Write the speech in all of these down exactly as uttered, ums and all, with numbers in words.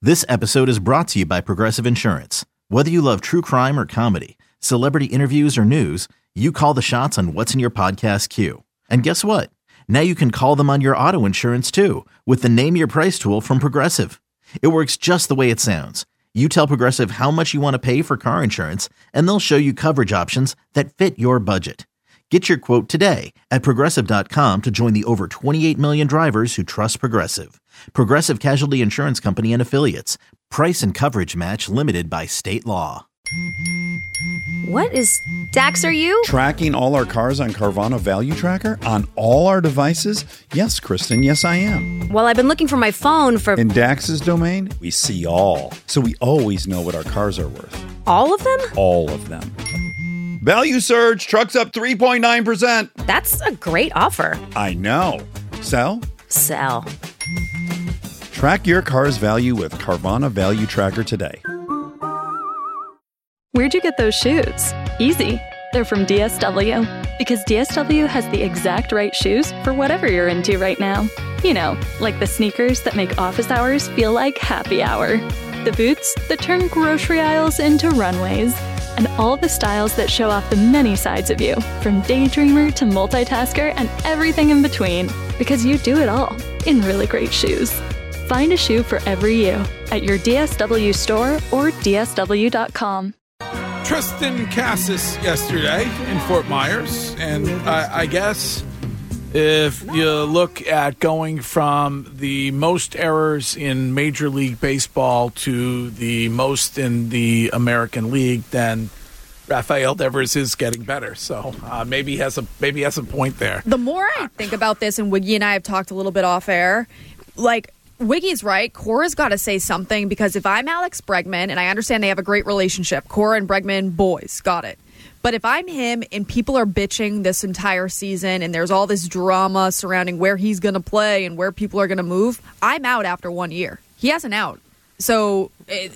This episode is brought to you by Progressive Insurance. Whether you love true crime or comedy, celebrity interviews or news, you call the shots on what's in your podcast queue. And guess what? Now you can call them on your auto insurance too with the Name Your Price tool from Progressive. It works just the way it sounds. You tell Progressive how much you want to pay for car insurance, and they'll show you coverage options that fit your budget. Get your quote today at Progressive dot com to join the over twenty-eight million drivers who trust Progressive. Progressive Casualty Insurance Company and Affiliates. Price and coverage match limited by state law. What is Dax, are you? Tracking all our cars on Carvana Value Tracker on all our devices? Yes, Kristen, yes I am. Well, I've been looking for my phone for... In Dax's domain, we see all. So we always know what our cars are worth. All of them? All of them. Value surge, trucks up three point nine percent. That's a great offer. I know. Sell? Sell. Track your car's value with Carvana Value Tracker today. Where'd you get those shoes? Easy. They're from D S W. Because D S W has the exact right shoes for whatever you're into right now. You know, like the sneakers that make office hours feel like happy hour. The boots that turn grocery aisles into runways. And all the styles that show off the many sides of you, from daydreamer to multitasker and everything in between. Because you do it all in really great shoes. Find a shoe for every you at your D S W store or D S W dot com. Tristan Casas yesterday in Fort Myers, and I, I guess if you look at going from the most errors in Major League Baseball to the most in the American League, then Rafael Devers is getting better. So uh, maybe he has a maybe he has a point there. The more I think about this, and Wiggy and I have talked a little bit off air, like, Wiggy's right. Cora's got to say something, because if I'm Alex Bregman, and I understand they have a great relationship, Cora and Bregman, boys, got it. But if I'm him and people are bitching this entire season and there's all this drama surrounding where he's going to play and where people are going to move, I'm out after one year. He has an out. So,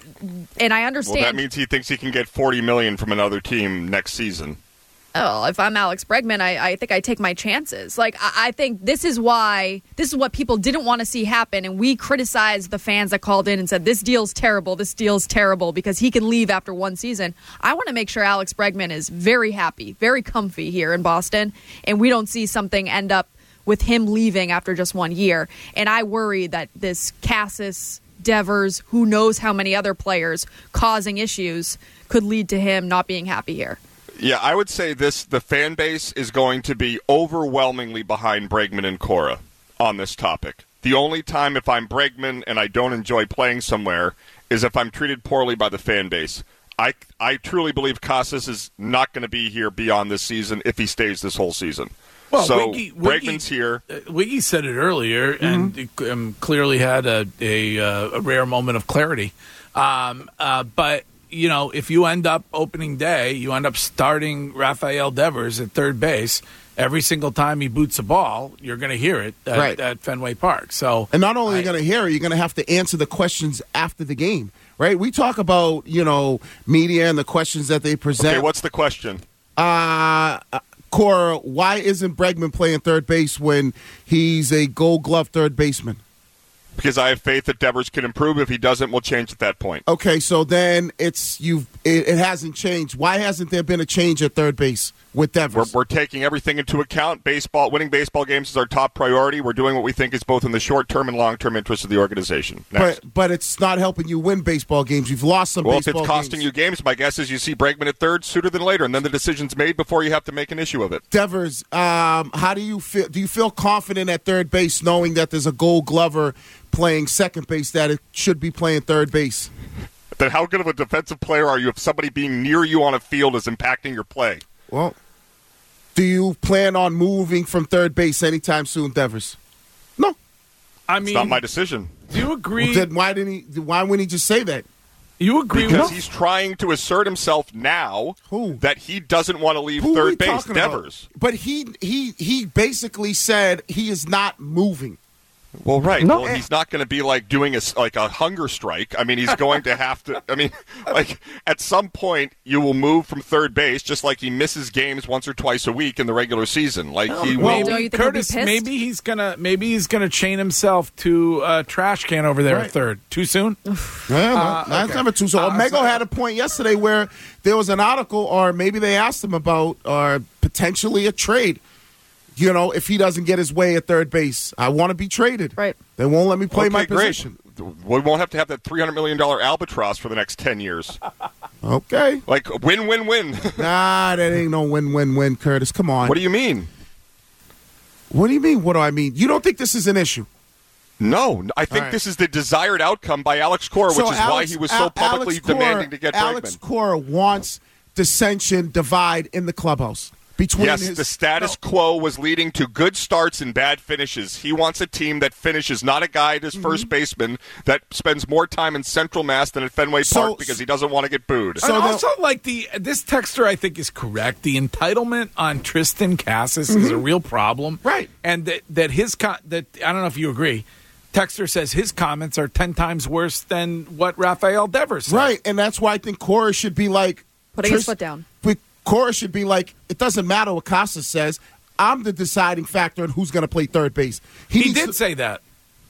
and I understand. Well, that means he thinks he can get forty million dollars from another team next season. Oh, if I'm Alex Bregman, I, I think I take my chances. Like, I, I think this is why, this is what people didn't want to see happen, and we criticized the fans that called in and said, this deal's terrible, this deal's terrible, because he can leave after one season. I want to make sure Alex Bregman is very happy, very comfy here in Boston, and we don't see something end up with him leaving after just one year. And I worry that this Casas, Devers, who knows how many other players causing issues could lead to him not being happy here. Yeah, I would say this, the fan base is going to be overwhelmingly behind Bregman and Cora on this topic. The only time if I'm Bregman and I don't enjoy playing somewhere is if I'm treated poorly by the fan base. I, I truly believe Casas is not going to be here beyond this season if he stays this whole season. Well, so Wiggy, Wiggy, Bregman's here. Uh, Wiggy said it earlier, mm-hmm. and it, um, clearly had a, a, uh, a rare moment of clarity. Um, uh, but... You know, if you end up opening day, you end up starting Rafael Devers at third base. Every single time he boots a ball, you're going to hear it at, right. at Fenway Park. So, and not only I, are you going to hear it, you're going to have to answer the questions after the game, right? We talk about, you know, media and the questions that they present. Okay, what's the question? Uh, Cora, why isn't Bregman playing third base when he's a Gold Glove third baseman? Because I have faith that Devers can improve. If he doesn't, we'll change at that point. Okay, so then it's you've it, it hasn't changed. Why hasn't there been a change at third base with Devers? We're, we're taking everything into account. Baseball, winning baseball games is our top priority. We're doing what we think is both in the short-term and long-term interest of the organization. Next. But but it's not helping you win baseball games. You've lost some well, baseball games. Well, if it's costing games. you games, my guess is you see Bregman at third sooner than later, and then the decision's made before you have to make an issue of it. Devers, um, how do you feel? Do you feel confident at third base knowing that there's a Gold Glover playing second base that it should be playing third base? Then how good of a defensive player are you if somebody being near you on a field is impacting your play? Well, do you plan on moving from third base anytime soon, Devers? No. I mean, it's not my decision. Do you agree? Well, then why didn't he? Why wouldn't he just say that? You agree because with he's trying to assert himself now Who? that he doesn't want to leave Who third base. Devers. About? But he he he basically said he is not moving. Well, right. No. Well, he's not going to be like doing a like a hunger strike. I mean, he's going to have to. I mean, like at some point, you will move from third base, just like he misses games once or twice a week in the regular season. Like he Well, will. Don't you think Curtis, he'll be pissed? maybe he's gonna maybe he's gonna chain himself to a trash can over there Right. at third. Too soon? Yeah, no, Uh, that's okay. never too so. Uh, Omego so- had a point yesterday where there was an article, or maybe they asked him about, or potentially a trade. You know, if he doesn't get his way at third base, I want to be traded. Right. They won't let me play Okay, my great. position. We won't have to have that three hundred million dollars albatross for the next ten years. Okay. Like win, win, win. Nah, that ain't no win-win-win, Curtis. Come on. What do you mean? What do you mean? What do I mean? You don't think this is an issue? No, I think All right. this is the desired outcome by Alex Cora, which So is why Alex- he was Al- so publicly Alex Cora- demanding to get Alex Bregman. Cora wants dissension, divide in the clubhouse between Yes, his. the status quo was leading to good starts and bad finishes. He wants a team that finishes, not a guy at his Mm-hmm. first baseman that spends more time in Central Mass than at Fenway So- Park because he doesn't want to get booed. So and the- also, like the this texter, I think is correct. The entitlement on Tristan Cassis is a real problem, Right. And that that his con- that I don't know if you agree. Texter says his comments are ten times worse than what Rafael Devers said. Right, and that's why I think Cora should be like Putting his Tris- foot down. But Cora should be like, it doesn't matter what Casas says. I'm the deciding factor in who's going to play third base. He needs did to- say that.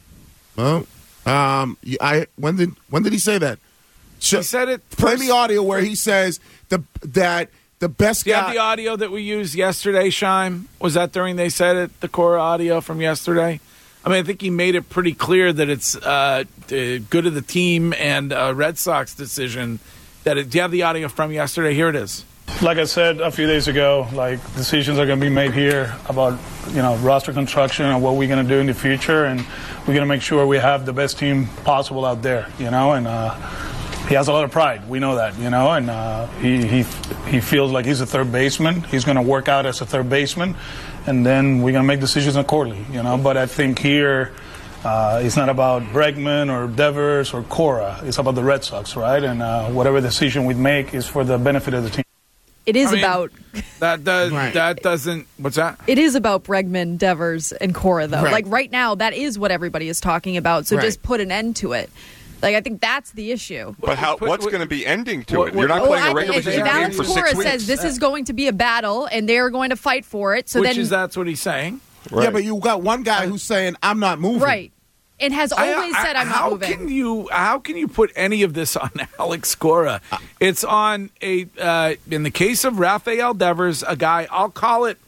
Well, um, I when did when did he say that? Sh- He said it Play first- the audio where he says the that the best Do you have guy. the audio that we used yesterday, Shime? Was that during they said it, the Cora audio from yesterday? I mean, I think he made it pretty clear that it's uh, uh, good of the team and uh, Red Sox decision. That it, do you have the audio from yesterday? Here it is. Like I said a few days ago, like decisions are going to be made here about, you know, roster construction and what we're going to do in the future, and we're going to make sure we have the best team possible out there, you know. And uh, he has a lot of pride. We know that, you know, and uh, he he he feels like he's a third baseman. He's going to work out as a third baseman, and then we're going to make decisions accordingly, you know. But I think here. Uh, it's not about Bregman or Devers or Cora. It's about the Red Sox, right? And uh, whatever decision we make is for the benefit of the team. It is I mean, about That does Right. that doesn't. What's that? it is about Bregman, Devers, and Cora though. Right. Like right now, that is what everybody is talking about. So Right. just put an end to it. Like I think that's the issue. But how? What- What's what- going to be ending to what- it? You're not what- playing I a regular think if, season if game Alex for Cora six says weeks. this is going to be a battle and they are going to fight for it, so Which then is that's what he's saying. Right. Yeah, but you got one guy who's saying I'm not moving. right, and has I- always I- said I'm how not moving. can you how can you put any of this on Alex Cora? It's on a uh, in the case of Rafael Devers, a guy I'll call it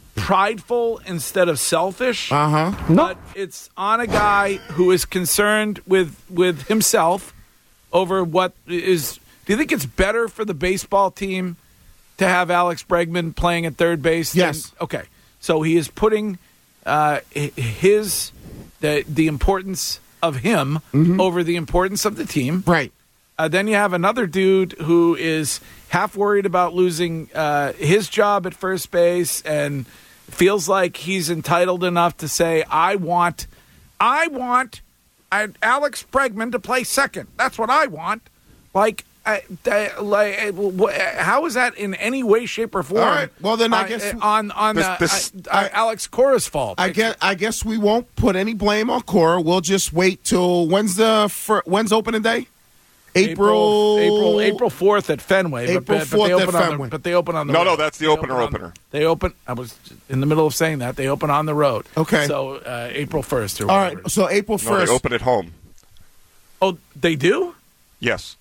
prideful instead of selfish. Uh huh. But it's on a guy who is concerned with with himself over what is. Do you think it's better for the baseball team to have Alex Bregman playing at third base? than- Yes. okay. So he is putting uh, h- his the the importance of him over the importance of the team. Right. Uh, then you have another dude who is half worried about losing uh, his job at first base and feels like he's entitled enough to say, "I want, I want uh, Alex Bregman to play second. That's what I want." Like, uh, uh, like, uh, wh- how is that in any way, shape, or form? All right. Well, then I uh, guess- uh, on on This- uh, this- uh, uh, Alex Cora's fault. I guess I guess we won't put any blame on Cora. We'll just wait till when's the fir- when's opening day? April April April fourth at Fenway. April but, but, fourth they at open on Fenway. the, but they open on the No, road. no, that's the They opener open on- opener. They open. I was in the middle of saying that they open on the road. Okay. So uh, April first or All whatever. right. So April No, they first. open at home. Oh, they do. Yes.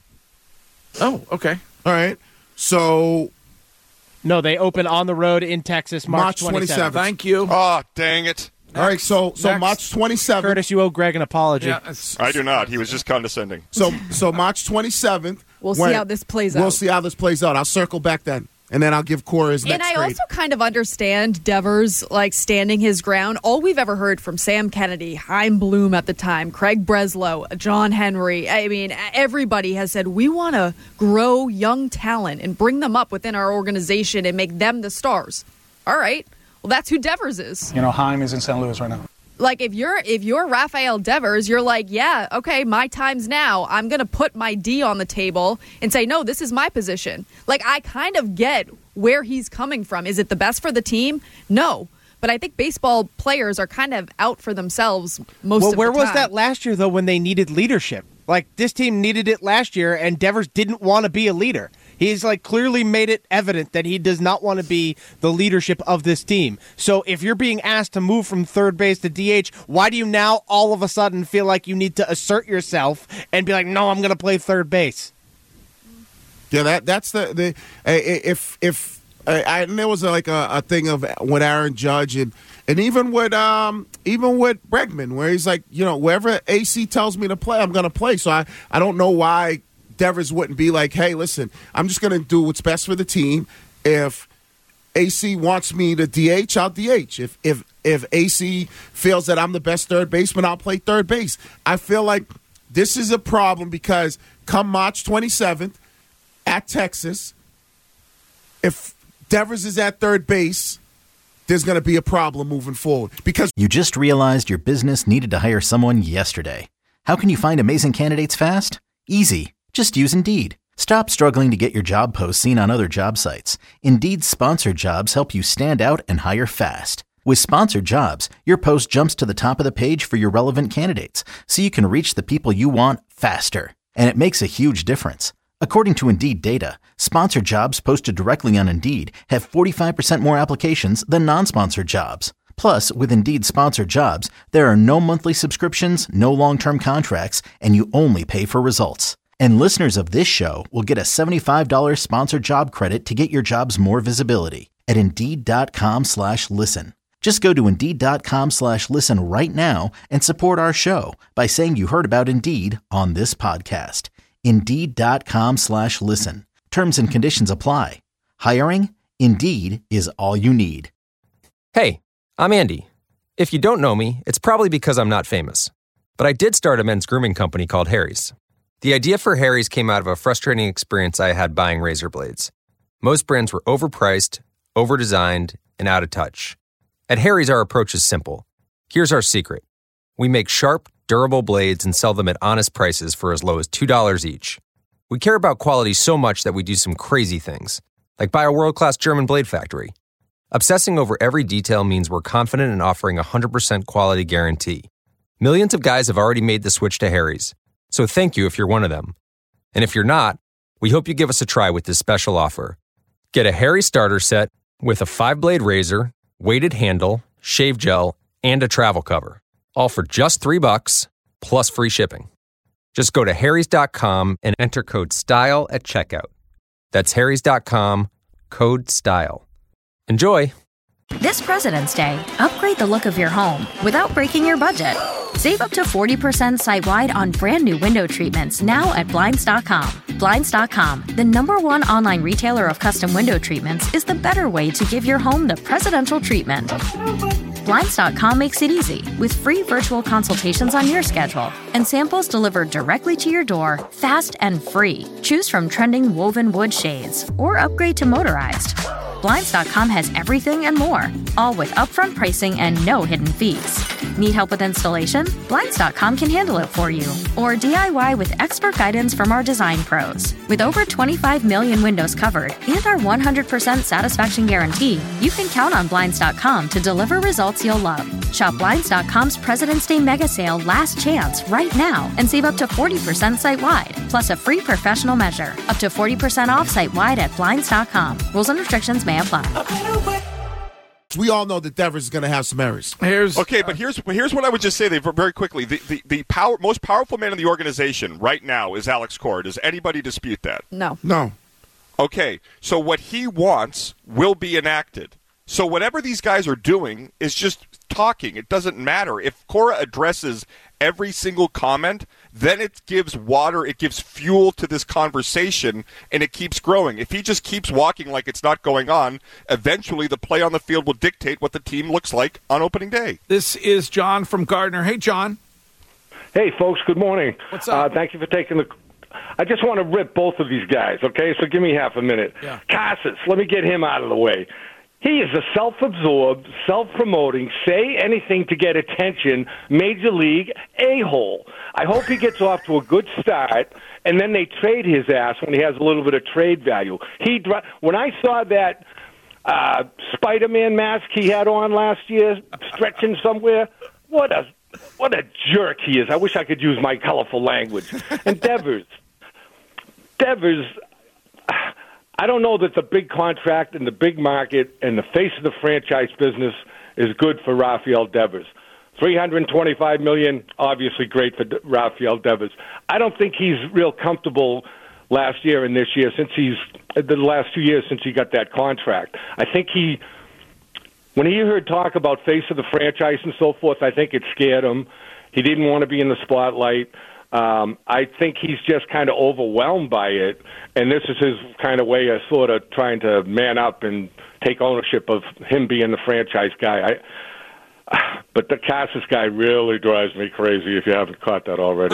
Oh, okay. All right. So No, they open on the road in Texas March, March twenty-seventh. Thank you. Oh, dang it. all right. So so Next. March twenty-seventh. Curtis, you owe Greg an apology. Yeah, it's- I do not. He was just condescending. So so March twenty-seventh. We'll see how this plays We'll out. see how this plays out. I'll circle back then, and then I'll give Cora his And next I trade. also kind of understand Devers like standing his ground. All we've ever heard from Sam Kennedy, Chaim Bloom at the time, Craig Breslow, John Henry. I mean, everybody has said we want to grow young talent and bring them up within our organization and make them the stars. All right. Well, that's who Devers is. You know, Chaim is in Saint Louis right now. Like if you're if you're Rafael Devers, you're like, yeah, okay, my time's now. I'm gonna put my D on the table and say, no, this is my position. Like I kind of get where he's coming from. Is it the best for the team? No. But I think baseball players are kind of out for themselves most well, of the time. where was that last year, though, when they needed leadership? Like, this team needed it last year, and Devers didn't want to be a leader. He's, like, clearly made it evident that he does not want to be the leadership of this team. So if you're being asked to move from third base to D H, why do you now all of a sudden feel like you need to assert yourself and be like, no, I'm going to play third base? Yeah, that that's the the if if I, I and there was like a, a thing of with Aaron Judge and and even with um even with Bregman where he's like, you know, wherever A C tells me to play, I'm gonna play. So I, I don't know why Devers wouldn't be like, hey, listen, I'm just gonna do what's best for the team. If A C wants me to D H, I'll D H. If if if A C feels that I'm the best third baseman, I'll play third base. I feel like this is a problem because come March twenty-seventh. At Texas, if Devers is at third base, there's going to be a problem moving forward. Because you just realized your business needed to hire someone yesterday. How can you find amazing candidates fast? Easy. Just use Indeed. Stop struggling to get your job posts seen on other job sites. Indeed's sponsored jobs help you stand out and hire fast. With sponsored jobs, your post jumps to the top of the page for your relevant candidates, so you can reach the people you want faster. And it makes a huge difference. According to Indeed data, sponsored jobs posted directly on Indeed have forty-five percent more applications than non-sponsored jobs. Plus, with Indeed sponsored jobs, there are no monthly subscriptions, no long-term contracts, and you only pay for results. And listeners of this show will get a seventy-five dollars sponsored job credit to get your jobs more visibility at Indeed.com slash listen. Just go to Indeed.com slash listen right now and support our show by saying you heard about Indeed on this podcast. Indeed.com slash listen. Terms and conditions apply. Hiring? Indeed is all you need. Hey, I'm Andy. If you don't know me, it's probably because I'm not famous. But I did start a men's grooming company called Harry's. The idea for Harry's came out of a frustrating experience I had buying razor blades. Most brands were overpriced, overdesigned, and out of touch. At Harry's, our approach is simple. Here's our secret. We make sharp, durable blades and sell them at honest prices for as low as two dollars each. We care about quality so much that we do some crazy things, like buy a world-class German blade factory. Obsessing over every detail means we're confident in offering a one hundred percent quality guarantee. Millions of guys have already made the switch to Harry's, so thank you if you're one of them. And if you're not, we hope you give us a try with this special offer. Get a Harry's starter set with a five-blade razor, weighted handle, shave gel, and a travel cover. All for just three bucks, plus free shipping. Just go to harrys dot com and enter code STYLE at checkout. That's harrys dot com, code STYLE. Enjoy! This President's Day, upgrade the look of your home without breaking your budget. Save up to forty percent site-wide on brand new window treatments now at Blinds dot com. Blinds dot com, the number one online retailer of custom window treatments, is the better way to give your home the presidential treatment. Blinds dot com makes it easy with free virtual consultations on your schedule and samples delivered directly to your door, fast and free. Choose from trending woven wood shades or upgrade to motorized. Blinds dot com has everything and more, all with upfront pricing and no hidden fees. Need help with installation? Blinds dot com can handle it for you. Or D I Y with expert guidance from our design pros. With over twenty-five million windows covered and our one hundred percent satisfaction guarantee, you can count on Blinds dot com to deliver results you'll love. Shop Blinds dot com's President's Day Mega Sale Last Chance right now and save up to forty percent site-wide, plus a free professional measure. Up to forty percent off site-wide at Blinds dot com. Rules and restrictions may apply. we all know that Devers is going to have some errors. Here's okay, but here's here's what I would just say very quickly. The the, the power, most powerful man in the organization right now is Alex Cora. Does anybody dispute that? No. No. Okay, so what he wants will be enacted. So whatever these guys are doing is just talking. It doesn't matter. If Cora addresses every single comment, then it gives water, it gives fuel to this conversation, and it keeps growing. If he just keeps walking like it's not going on, eventually the play on the field will dictate what the team looks like on opening day. This is John from Gardner. Hey, John. Hey, folks. Good morning. What's up? Uh, thank you for taking the... I just want to rip both of these guys, okay? So give me half a minute. Yeah. Casas, let me get him out of the way. He is a self-absorbed, self-promoting, say anything to get attention, major league a-hole. I hope he gets off to a good start, and then they trade his ass when he has a little bit of trade value. He, when I saw that uh, Spider-Man mask he had on last year, stretching somewhere. What a what a jerk he is. I wish I could use my colorful language. And Devers. Devers, I don't know that the big contract and the big market and the face of the franchise business is good for Rafael Devers. three hundred twenty-five million dollars, obviously great for De- Rafael Devers. I don't think he's real comfortable last year and this year since he's the last two years since he got that contract. I think he, when he heard talk about face of the franchise and so forth, I think it scared him. He didn't want to be in the spotlight. Um, I think he's just kind of overwhelmed by it, and this is his kind of way of sort of trying to man up and take ownership of him being the franchise guy. I, But the Cassis guy really drives me crazy if you haven't caught that already.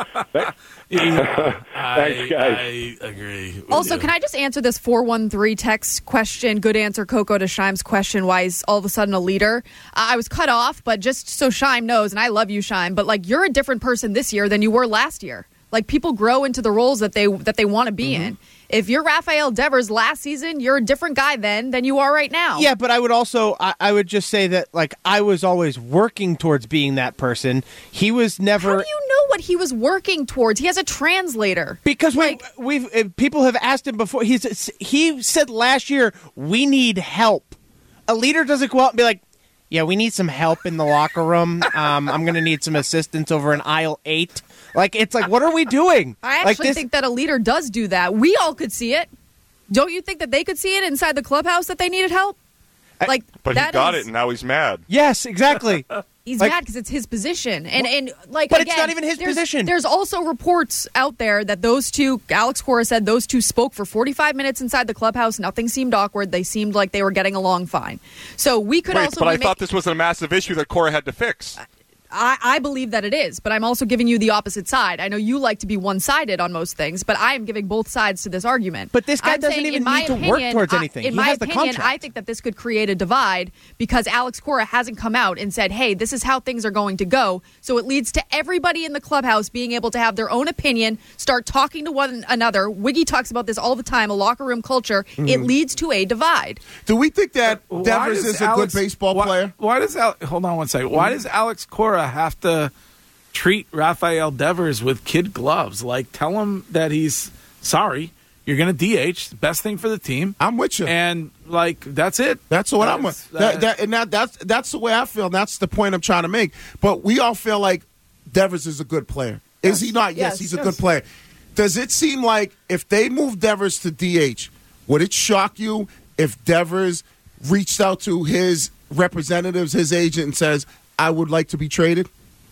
yeah, Thanks, guys. I, I agree. Also, you. can I just answer this four one three text question? Good answer, Coco, to Shime's question. Why he's all of a sudden a leader? Uh, I was cut off, but just so Shime knows, and I love you, Shime, but like you're a different person this year than you were last year. Like people grow into the roles that they that they want to be mm-hmm. in. If you're Rafael Devers last season, you're a different guy then than you are right now. Yeah, but I would also, I, I would just say that, like, I was always working towards being that person. He was never... How do you know what he was working towards? He has a translator. Because like, we, we've people have asked him before. He's He said last year, we need help. A leader doesn't go out and be like, yeah, we need some help in the locker room. Um, I'm going to need some assistance over in aisle eight. Like, it's like, what are we doing? I actually like this- think that a leader does do that. We all could see it. Don't you think that they could see it inside the clubhouse that they needed help? Like, but he got is, it, and now he's mad. Yes, exactly. He's like, mad because it's his position, and and like, but again, it's not even his there's, position. There's also reports out there that those two, Alex Cora said, those two spoke for forty-five minutes inside the clubhouse. Nothing seemed awkward. They seemed like they were getting along fine. So we could Wait, also. But be I ma- thought this was a massive issue that Cora had to fix. I, I believe that it is, but I'm also giving you the opposite side. I know you like to be one-sided on most things, but I am giving both sides to this argument. But this guy I'm doesn't saying, even in my need to opinion, work towards anything. I, in He my has the opinion, contract. I think that this could create a divide because Alex Cora hasn't come out and said, hey, this is how things are going to go. So it leads to everybody in the clubhouse being able to have their own opinion, start talking to one another. Wiggy talks about this all the time, a locker room culture. Mm-hmm. It leads to a divide. Do we think that Why Devers does is a Alex- good baseball why, player? Why does Al- hold on one second? Why does Alex Cora have to treat Rafael Devers with kid gloves? Like, tell him that he's sorry. You're going to D H. Best thing for the team. I'm with you. And, like, that's it. That's what That I'm is, with. uh, That, that, and that, that's, that's the way I feel. And that's the point I'm trying to make. But we all feel like Devers is a good player. Is he not? Yes, Yes, he's a yes. good player. Does it seem like if they move Devers to D H, would it shock you if Devers reached out to his representatives, his agent, and says, I would like to be traded?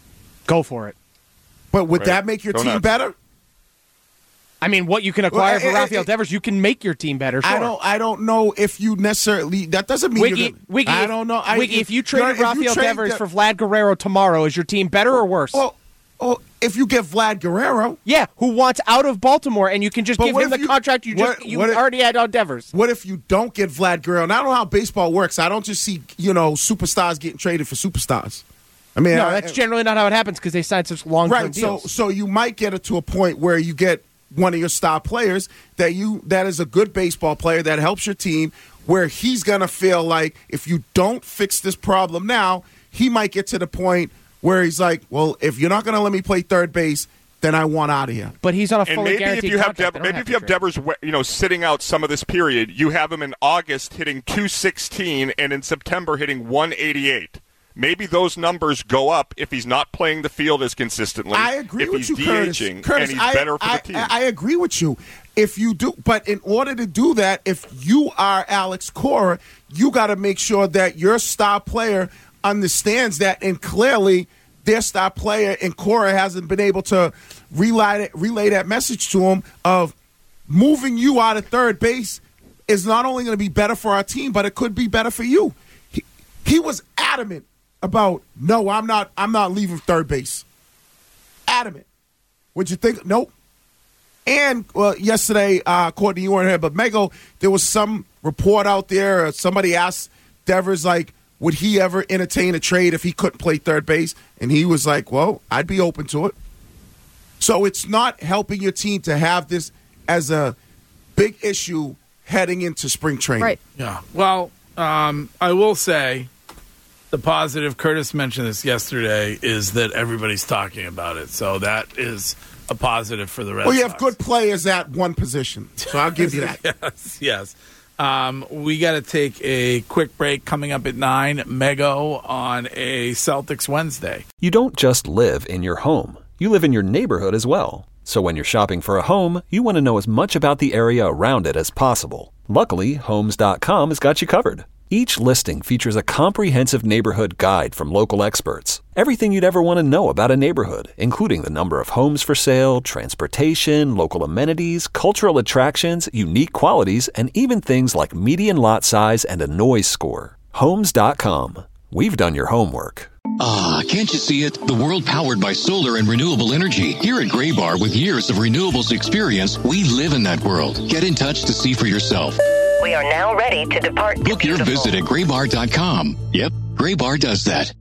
Go for it. But would Right. that make your Go team nuts. better? I mean, what you can acquire Well, for I- I- Rafael I- Devers, you can make your team better. Sure. I don't. I don't know if you necessarily. That doesn't mean Wiggy, you're gonna, Wiggy, I don't know. I, Wiggy, if you traded if you Rafael trade Devers De- for Vlad Guerrero tomorrow, is your team better or worse? well, oh, if you get Vlad Guerrero, yeah, who wants out of Baltimore, and you can just But give what him the if you- contract you just what- you what if- already had on Devers. what if you don't get Vlad Guerrero? And I don't know how baseball works. I don't just see you know superstars getting traded for superstars. I mean, No, I- that's generally not how it happens because they sign such long-term right. So, deals. so you might get it to a point where you get one of your star players that you that is a good baseball player that helps your team, where he's gonna feel like if you don't fix this problem now, he might get to the point where he's like, well, if you're not gonna let me play third base, then I want out of here. But he's on a And fully maybe if guaranteed you have contract. Dev- They don't maybe if to you have trade. Devers, we- you know, sitting out some of this period, you have him in August hitting two sixteen and in September hitting one eighty-eight. Maybe those numbers go up if he's not playing the field as consistently. I agree if with he's you, Curtis. DHing Curtis, and he's I, better for I, the team. I, I agree with you. If you do, but in order to do that, if you are Alex Cora, you got to make sure that your star player understands that, and clearly their star player and Cora hasn't been able to relay relay that message to him of moving you out of third base is not only going to be better for our team, but it could be better for you. He, he was adamant about, no, I'm not I'm not leaving third base. Adamant. What'd you think? Nope. And well, yesterday, uh, Courtney, you weren't here, but Mego, there was some report out there. Uh, somebody asked Devers, like, would he ever entertain a trade if he couldn't play third base? And he was like, well, I'd be open to it. So it's not helping your team to have this as a big issue heading into spring training. Right. Yeah. Well, um, I will say the positive, Curtis mentioned this yesterday, is that everybody's talking about it. So that is a positive for the Red Well, you Sox. have good players at one position, so I'll give you that. yes, yes. Um, we got to take a quick break. Coming up at nine, Mego on a Celtics Wednesday. You don't just live in your home. You live in your neighborhood as well. So when you're shopping for a home, you want to know as much about the area around it as possible. Luckily, Homes dot com has got you covered. Each listing features a comprehensive neighborhood guide from local experts. Everything you'd ever want to know about a neighborhood, including the number of homes for sale, transportation, local amenities, cultural attractions, unique qualities, and even things like median lot size and a noise score. Homes dot com. We've done your homework. Ah, can't you see it? The world powered by solar and renewable energy. Here at Graybar, with years of renewables experience, we live in that world. Get in touch to see for yourself. We are now ready to depart. Book your visit at graybar dot com. Yep, Graybar does that.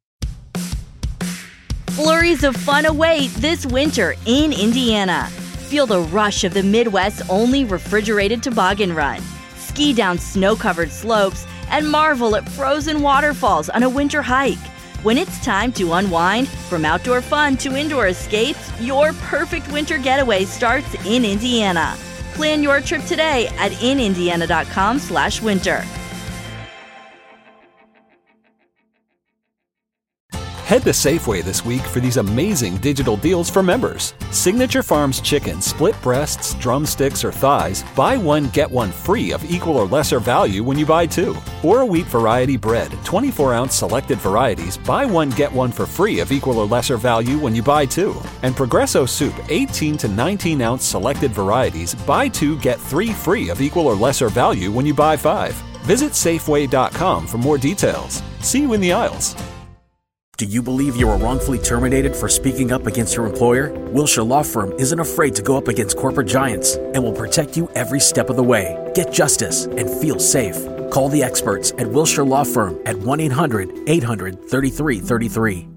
Flurries of fun await this winter in Indiana. Feel the rush of the Midwest's only refrigerated toboggan run. Ski down snow-covered slopes and marvel at frozen waterfalls on a winter hike. When it's time to unwind, from outdoor fun to indoor escapes, your perfect winter getaway starts in Indiana. Plan your trip today at in indiana dot com slash winter. Head to Safeway this week for these amazing digital deals for members. Signature Farms chicken, split breasts, drumsticks, or thighs, buy one, get one free of equal or lesser value when you buy two. Or a wheat variety bread, twenty-four ounce selected varieties, buy one, get one for free of equal or lesser value when you buy two. And Progresso soup, eighteen to nineteen ounce selected varieties, buy two, get three free of equal or lesser value when you buy five. Visit Safeway dot com for more details. See you in the aisles. Do you believe you were wrongfully terminated for speaking up against your employer? Wilshire Law Firm isn't afraid to go up against corporate giants and will protect you every step of the way. Get justice and feel safe. Call the experts at Wilshire Law Firm at one eight hundred eight hundred thirty-three thirty-three.